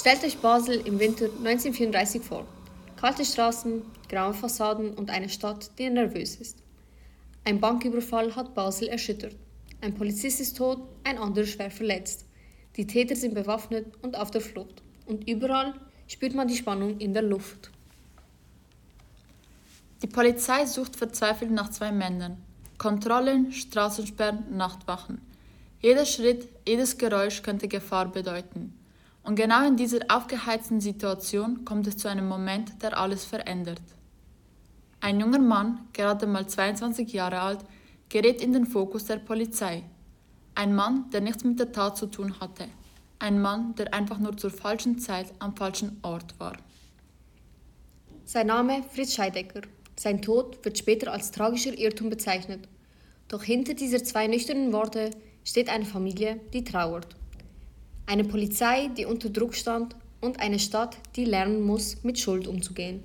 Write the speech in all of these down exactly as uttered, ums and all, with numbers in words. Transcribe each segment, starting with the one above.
Stellt euch Basel im Winter neunzehnhundertvierunddreißig vor. Kalte Straßen, graue Fassaden und eine Stadt, die nervös ist. Ein Banküberfall hat Basel erschüttert. Ein Polizist ist tot, ein anderer schwer verletzt. Die Täter sind bewaffnet und auf der Flucht. Und überall spürt man die Spannung in der Luft. Die Polizei sucht verzweifelt nach zwei Männern. Kontrollen, Straßensperren, Nachtwachen. Jeder Schritt, jedes Geräusch könnte Gefahr bedeuten. Und genau in dieser aufgeheizten Situation kommt es zu einem Moment, der alles verändert. Ein junger Mann, gerade mal zweiundzwanzig Jahre alt, gerät in den Fokus der Polizei. Ein Mann, der nichts mit der Tat zu tun hatte. Ein Mann, der einfach nur zur falschen Zeit am falschen Ort war. Sein Name Fritz Scheidecker. Sein Tod wird später als tragischer Irrtum bezeichnet. Doch hinter dieser zwei nüchternen Worte steht eine Familie, die trauert. Eine Polizei, die unter Druck stand, und eine Stadt, die lernen muss, mit Schuld umzugehen.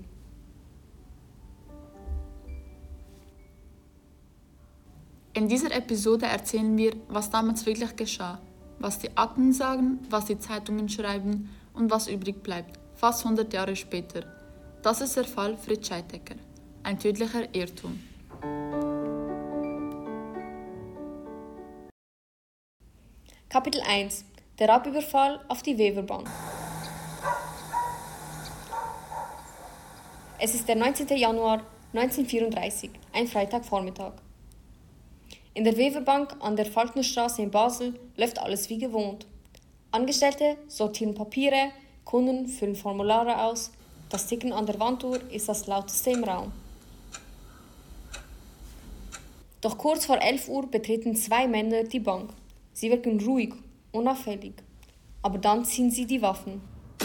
In dieser Episode erzählen wir, was damals wirklich geschah, was die Akten sagen, was die Zeitungen schreiben und was übrig bleibt, fast hundert Jahre später. Das ist der Fall Fritz Scheidecker, ein tödlicher Irrtum. Kapitel eins. Der Raubüberfall auf die Weverbank. Es ist der neunzehnten Januar neunzehnhundertvierunddreißig, ein Freitagvormittag. In der Weverbank an der Falknerstraße in Basel läuft alles wie gewohnt. Angestellte sortieren Papiere, Kunden füllen Formulare aus, das Ticken an der Wanduhr ist das lauteste im Raum. Doch kurz vor elf Uhr betreten zwei Männer die Bank. Sie wirken ruhig, unauffällig. Aber dann ziehen sie die Waffen.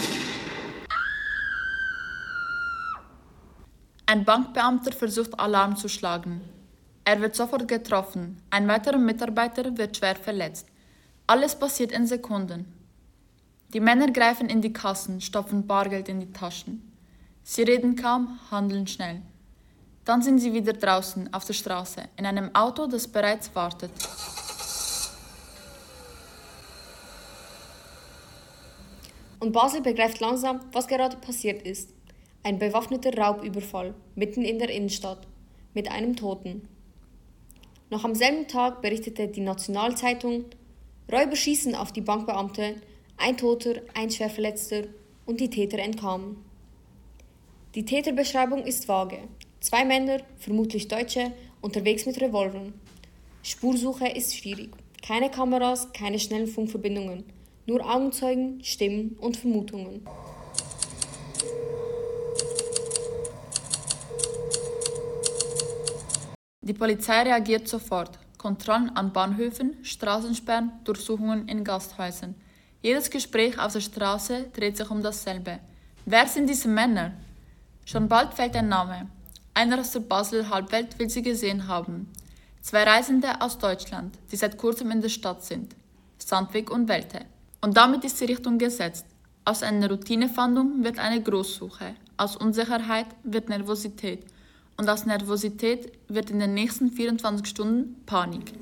Ein Bankbeamter versucht Alarm zu schlagen. Er wird sofort getroffen. Ein weiterer Mitarbeiter wird schwer verletzt. Alles passiert in Sekunden. Die Männer greifen in die Kassen, stopfen Bargeld in die Taschen. Sie reden kaum, handeln schnell. Dann sind sie wieder draußen auf der Straße, in einem Auto, das bereits wartet. Und Basel begreift langsam, was gerade passiert ist. Ein bewaffneter Raubüberfall, mitten in der Innenstadt, mit einem Toten. Noch am selben Tag berichtete die Nationalzeitung: Räuber schießen auf die Bankbeamte, ein Toter, ein Schwerverletzter und die Täter entkamen. Die Täterbeschreibung ist vage. Zwei Männer, vermutlich Deutsche, unterwegs mit Revolvern. Spursuche ist schwierig. Keine Kameras, keine schnellen Funkverbindungen. Nur Augenzeugen, Stimmen und Vermutungen. Die Polizei reagiert sofort. Kontrollen an Bahnhöfen, Straßensperren, Durchsuchungen in Gasthäusern. Jedes Gespräch auf der Straße dreht sich um dasselbe. Wer sind diese Männer? Schon bald fällt ein Name. Einer aus der Basler Halbwelt will sie gesehen haben. Zwei Reisende aus Deutschland, die seit kurzem in der Stadt sind. Sandvik und Welte. Und damit ist die Richtung gesetzt. Aus einer Routinefahndung wird eine Großsuche. Aus Unsicherheit wird Nervosität. Und aus Nervosität wird in den nächsten vierundzwanzig Stunden Panik.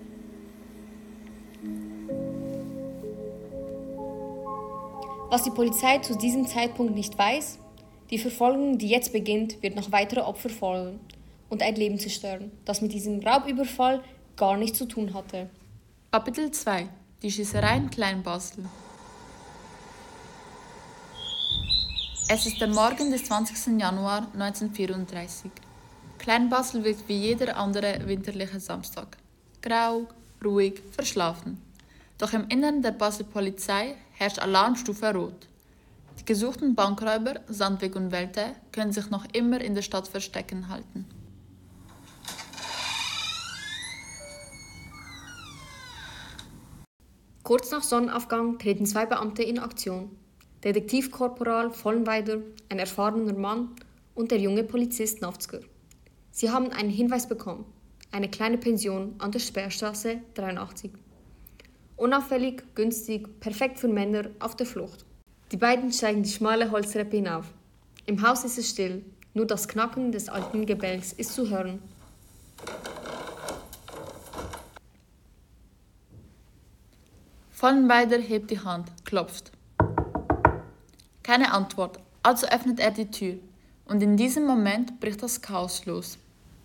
Was die Polizei zu diesem Zeitpunkt nicht weiß: Die Verfolgung, die jetzt beginnt, wird noch weitere Opfer folgen und ein Leben zerstören, das mit diesem Raubüberfall gar nichts zu tun hatte. Kapitel zwei. Die Schießerei in Kleinbasel. Es ist der Morgen des zwanzigsten Januar neunzehnhundertvierunddreißig. Kleinbasel wirkt wie jeder andere winterliche Samstag. Grau, ruhig, verschlafen. Doch im Innern der Basler Polizei herrscht Alarmstufe Rot. Die gesuchten Bankräuber, Sandvik und Welte, können sich noch immer in der Stadt verstecken halten. Kurz nach Sonnenaufgang treten zwei Beamte in Aktion. Detektivkorporal Vollenweider, ein erfahrener Mann, und der junge Polizist Nowzger. Sie haben einen Hinweis bekommen. Eine kleine Pension an der Sperrstraße dreiundachtzig. Unauffällig, günstig, perfekt für Männer auf der Flucht. Die beiden steigen die schmale Holztreppe hinauf. Im Haus ist es still, nur das Knacken des alten Gebälks ist zu hören. Vollenweider hebt die Hand, klopft. Keine Antwort, also öffnet er die Tür. Und in diesem Moment bricht das Chaos los.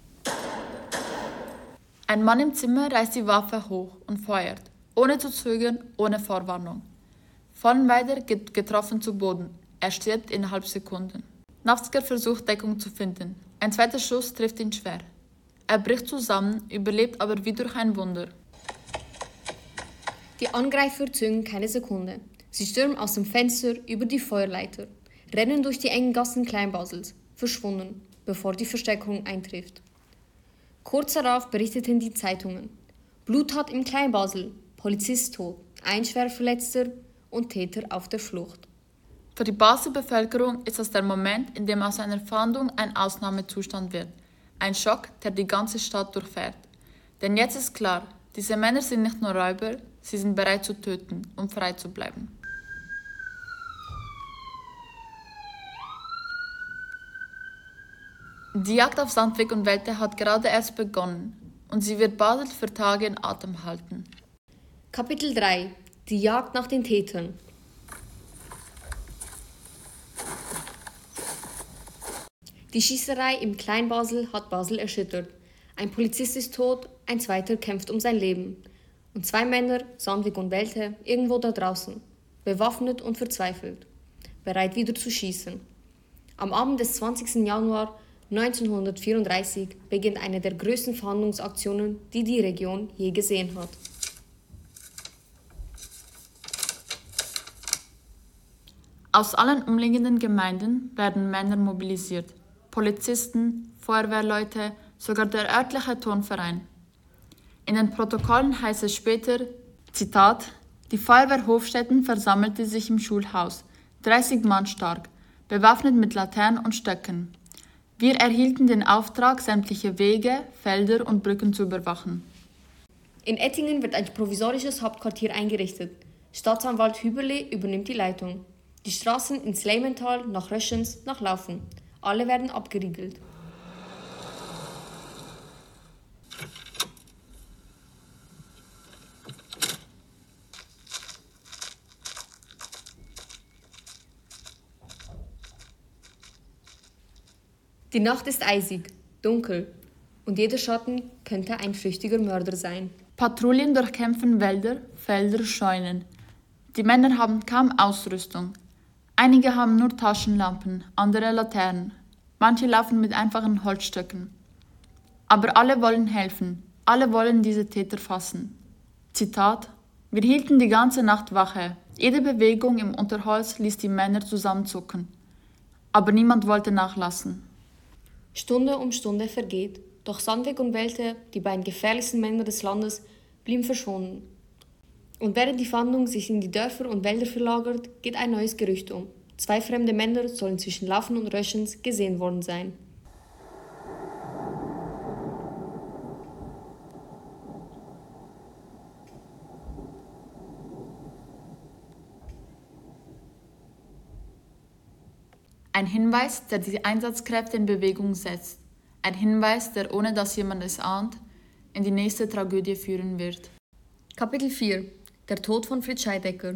Ein Mann im Zimmer reißt die Waffe hoch und feuert, ohne zu zögern, ohne Vorwarnung. Vollenweider geht getroffen zu Boden. Er stirbt innerhalb Sekunden. Navzger versucht Deckung zu finden. Ein zweiter Schuss trifft ihn schwer. Er bricht zusammen, überlebt aber wie durch ein Wunder. Die Angreifer zögern keine Sekunde. Sie stürmen aus dem Fenster über die Feuerleiter, rennen durch die engen Gassen Kleinbasels, verschwunden, bevor die Verstärkung eintrifft. Kurz darauf berichteten die Zeitungen: Bluttat im Kleinbasel, Polizist tot, ein Schwerverletzter und Täter auf der Flucht. Für die Basler Bevölkerung ist das der Moment, in dem aus einer Fahndung ein Ausnahmezustand wird. Ein Schock, der die ganze Stadt durchfährt. Denn jetzt ist klar, diese Männer sind nicht nur Räuber, sie sind bereit zu töten, um frei zu bleiben. Die Jagd auf Sandvik und Welte hat gerade erst begonnen und sie wird Basel für Tage in Atem halten. Kapitel drei: Die Jagd nach den Tätern. Die Schießerei im Kleinbasel hat Basel erschüttert. Ein Polizist ist tot, ein zweiter kämpft um sein Leben. Und zwei Männer, Sandvik und Welte, irgendwo da draußen, bewaffnet und verzweifelt, bereit wieder zu schießen. Am Abend des zwanzigsten Januar neunzehnhundertvierunddreißig beginnt eine der größten Fahndungsaktionen, die die Region je gesehen hat. Aus allen umliegenden Gemeinden werden Männer mobilisiert. Polizisten, Feuerwehrleute, sogar der örtliche Turnverein. In den Protokollen heißt es später, Zitat, die Feuerwehr Hofstetten versammelte sich im Schulhaus, dreißig Mann stark, bewaffnet mit Laternen und Stöcken. Wir erhielten den Auftrag, sämtliche Wege, Felder und Brücken zu überwachen. In Ettingen wird ein provisorisches Hauptquartier eingerichtet. Staatsanwalt Hüberle übernimmt die Leitung. Die Straßen ins Lehmental, nach Röschens, nach Laufen. Alle werden abgeriegelt. Die Nacht ist eisig, dunkel und jeder Schatten könnte ein flüchtiger Mörder sein. Patrouillen durchkämpfen Wälder, Felder, Scheunen. Die Männer haben kaum Ausrüstung. Einige haben nur Taschenlampen, andere Laternen. Manche laufen mit einfachen Holzstöcken. Aber alle wollen helfen, alle wollen diese Täter fassen. Zitat: Wir hielten die ganze Nacht Wache. Jede Bewegung im Unterholz ließ die Männer zusammenzucken. Aber niemand wollte nachlassen. Stunde um Stunde vergeht, doch Sandvik und Welte, die beiden gefährlichsten Männer des Landes, blieben verschwunden. Und während die Fahndung sich in die Dörfer und Wälder verlagert, geht ein neues Gerücht um. Zwei fremde Männer sollen zwischen Laufen und Röschens gesehen worden sein. Ein Hinweis, der die Einsatzkräfte in Bewegung setzt. Ein Hinweis, der, ohne dass jemand es ahnt, in die nächste Tragödie führen wird. Kapitel vier: Der Tod von Fritz Scheidecker.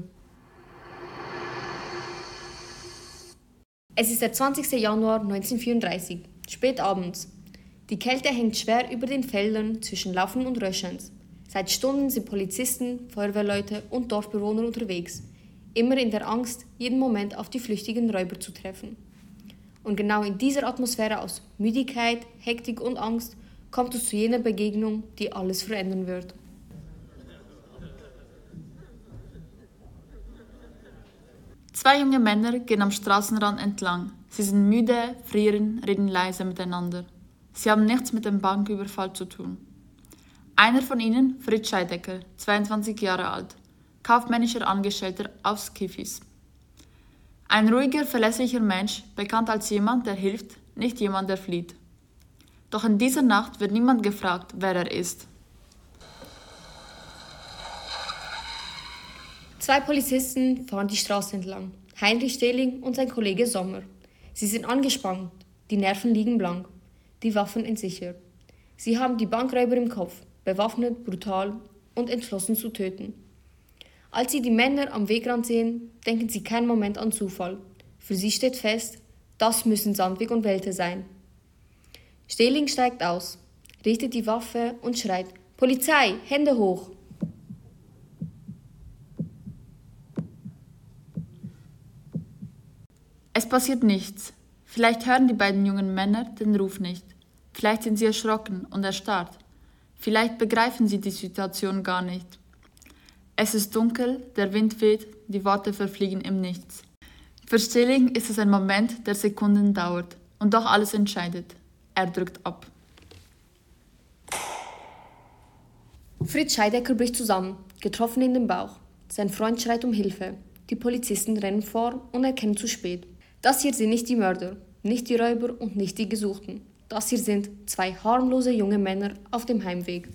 Es ist der zwanzigste Januar neunzehnhundertvierunddreißig, spät abends. Die Kälte hängt schwer über den Feldern zwischen Laufen und Röschens. Seit Stunden sind Polizisten, Feuerwehrleute und Dorfbewohner unterwegs, immer in der Angst, jeden Moment auf die flüchtigen Räuber zu treffen. Und genau in dieser Atmosphäre aus Müdigkeit, Hektik und Angst kommt es zu jener Begegnung, die alles verändern wird. Zwei junge Männer gehen am Straßenrand entlang. Sie sind müde, frieren, reden leise miteinander. Sie haben nichts mit dem Banküberfall zu tun. Einer von ihnen, Fritz Scheidecker, zweiundzwanzig Jahre alt, kaufmännischer Angestellter auf Skifis. Ein ruhiger, verlässlicher Mensch, bekannt als jemand, der hilft, nicht jemand, der flieht. Doch in dieser Nacht wird niemand gefragt, wer er ist. Zwei Polizisten fahren die Straße entlang. Heinrich Stehling und sein Kollege Sommer. Sie sind angespannt, die Nerven liegen blank, die Waffen entsichert. Sie haben die Bankräuber im Kopf, bewaffnet, brutal und entschlossen zu töten. Als sie die Männer am Wegrand sehen, denken sie keinen Moment an Zufall. Für sie steht fest, das müssen Sandvik und Welte sein. Stehling steigt aus, richtet die Waffe und schreit: Polizei, Hände hoch! Es passiert nichts. Vielleicht hören die beiden jungen Männer den Ruf nicht. Vielleicht sind sie erschrocken und erstarrt. Vielleicht begreifen sie die Situation gar nicht. Es ist dunkel, der Wind weht, die Worte verfliegen im Nichts. Für Stehling ist es ein Moment, der Sekunden dauert und doch alles entscheidet. Er drückt ab. Fritz Scheidecker bricht zusammen, getroffen in den Bauch. Sein Freund schreit um Hilfe. Die Polizisten rennen vor und erkennen zu spät. Das hier sind nicht die Mörder, nicht die Räuber und nicht die Gesuchten. Das hier sind zwei harmlose junge Männer auf dem Heimweg.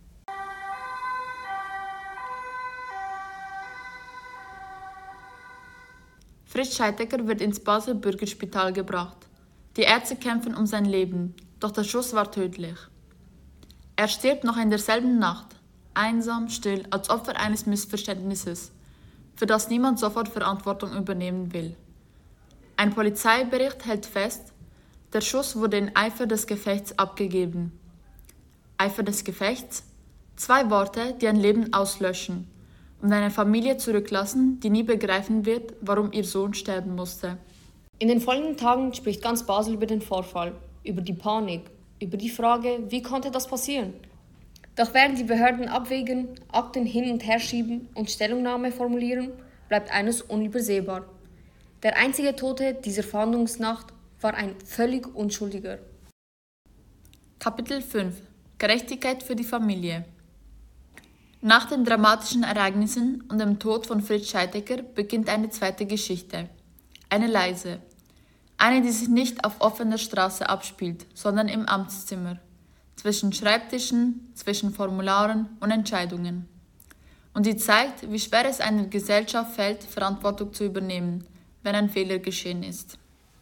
Fritz Scheidecker wird ins Basler Bürgerspital gebracht. Die Ärzte kämpfen um sein Leben, doch der Schuss war tödlich. Er stirbt noch in derselben Nacht, einsam, still, als Opfer eines Missverständnisses, für das niemand sofort Verantwortung übernehmen will. Ein Polizeibericht hält fest, der Schuss wurde in Eifer des Gefechts abgegeben. Eifer des Gefechts? Zwei Worte, die ein Leben auslöschen und eine Familie zurücklassen, die nie begreifen wird, warum ihr Sohn sterben musste. In den folgenden Tagen spricht ganz Basel über den Vorfall, über die Panik, über die Frage, wie konnte das passieren? Doch während die Behörden abwägen, Akten hin und her schieben und Stellungnahme formulieren, bleibt eines unübersehbar. Der einzige Tote dieser Fahndungsnacht war ein völlig Unschuldiger. Kapitel fünf. Gerechtigkeit für die Familie. Nach den dramatischen Ereignissen und dem Tod von Fritz Scheidecker beginnt eine zweite Geschichte. Eine leise. Eine, die sich nicht auf offener Straße abspielt, sondern im Amtszimmer. Zwischen Schreibtischen, zwischen Formularen und Entscheidungen. Und die zeigt, wie schwer es einer Gesellschaft fällt, Verantwortung zu übernehmen, wenn ein Fehler geschehen ist.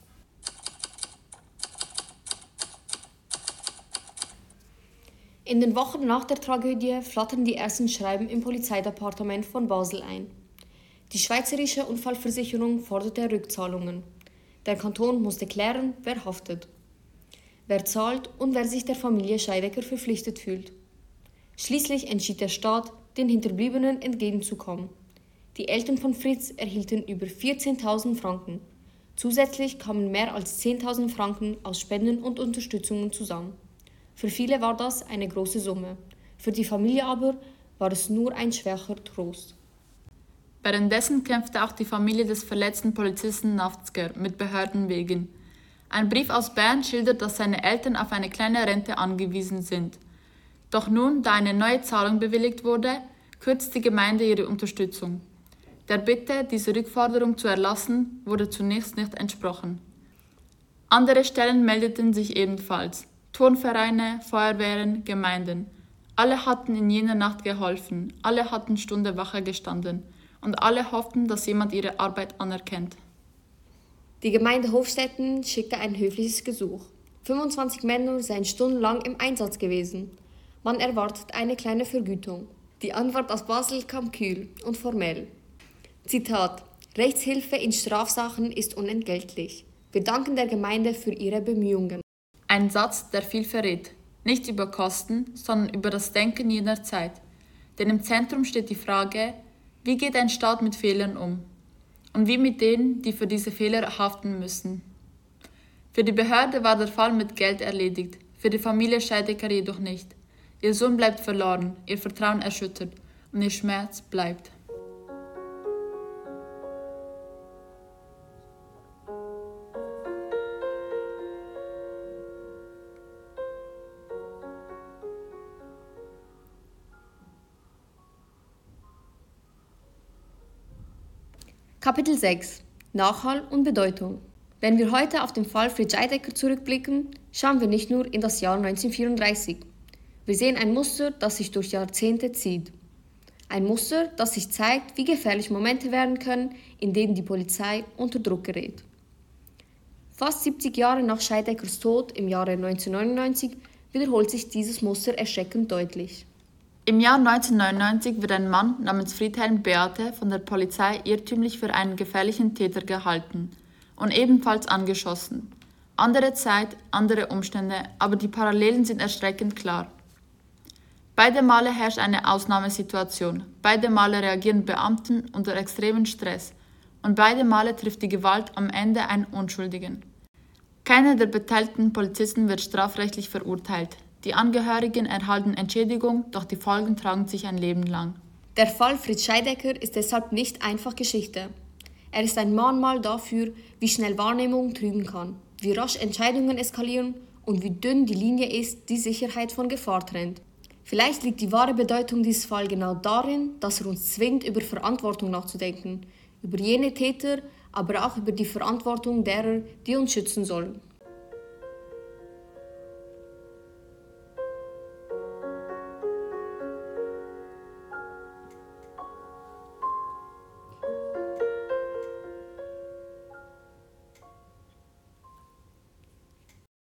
In den Wochen nach der Tragödie flattern die ersten Schreiben im Polizeidepartement von Basel ein. Die Schweizerische Unfallversicherung forderte Rückzahlungen. Der Kanton musste klären, wer haftet, wer zahlt und wer sich der Familie Scheidecker verpflichtet fühlt. Schließlich entschied der Staat, den Hinterbliebenen entgegenzukommen. Die Eltern von Fritz erhielten über vierzehntausend Franken. Zusätzlich kamen mehr als zehntausend Franken aus Spenden und Unterstützungen zusammen. Für viele war das eine große Summe. Für die Familie aber war es nur ein schwacher Trost. Währenddessen kämpfte auch die Familie des verletzten Polizisten Naftzger mit Behörden wegen. Ein Brief aus Bern schildert, dass seine Eltern auf eine kleine Rente angewiesen sind. Doch nun, da eine neue Zahlung bewilligt wurde, kürzt die Gemeinde ihre Unterstützung. Der Bitte, diese Rückforderung zu erlassen, wurde zunächst nicht entsprochen. Andere Stellen meldeten sich ebenfalls. Turnvereine, Feuerwehren, Gemeinden. Alle hatten in jener Nacht geholfen, alle hatten Stunde Wache gestanden und alle hofften, dass jemand ihre Arbeit anerkennt. Die Gemeinde Hofstetten schickte ein höfliches Gesuch. fünfundzwanzig Männer seien stundenlang im Einsatz gewesen. Man erwartet eine kleine Vergütung. Die Antwort aus Basel kam kühl und formell. Zitat: Rechtshilfe in Strafsachen ist unentgeltlich. Wir danken der Gemeinde für ihre Bemühungen. Ein Satz, der viel verrät. Nicht über Kosten, sondern über das Denken jener Zeit. Denn im Zentrum steht die Frage, wie geht ein Staat mit Fehlern um? Und wie mit denen, die für diese Fehler haften müssen. Für die Behörde war der Fall mit Geld erledigt, für die Familie Scheidecker jedoch nicht. Ihr Sohn bleibt verloren, ihr Vertrauen erschüttert und ihr Schmerz bleibt. Kapitel sechs. Nachhall und Bedeutung. Wenn wir heute auf den Fall Fritz Scheidecker zurückblicken, schauen wir nicht nur in das Jahr neunzehnhundertvierunddreißig. Wir sehen ein Muster, das sich durch Jahrzehnte zieht. Ein Muster, das sich zeigt, wie gefährlich Momente werden können, in denen die Polizei unter Druck gerät. Fast siebzig Jahre nach Scheideckers Tod im Jahre neunzehnhundertneunundneunzig wiederholt sich dieses Muster erschreckend deutlich. Im Jahr neunzehnhundertneunundneunzig wird ein Mann namens Friedhelm Beate von der Polizei irrtümlich für einen gefährlichen Täter gehalten und ebenfalls angeschossen. Andere Zeit, andere Umstände, aber die Parallelen sind erschreckend klar. Beide Male herrscht eine Ausnahmesituation, beide Male reagieren Beamten unter extremen Stress und beide Male trifft die Gewalt am Ende einen Unschuldigen. Keiner der beteiligten Polizisten wird strafrechtlich verurteilt. Die Angehörigen erhalten Entschädigung, doch die Folgen tragen sich ein Leben lang. Der Fall Fritz Scheidecker ist deshalb nicht einfach Geschichte. Er ist ein Mahnmal dafür, wie schnell Wahrnehmung trügen kann, wie rasch Entscheidungen eskalieren und wie dünn die Linie ist, die Sicherheit von Gefahr trennt. Vielleicht liegt die wahre Bedeutung dieses Falls genau darin, dass er uns zwingt, über Verantwortung nachzudenken, über jene Täter, aber auch über die Verantwortung derer, die uns schützen sollen.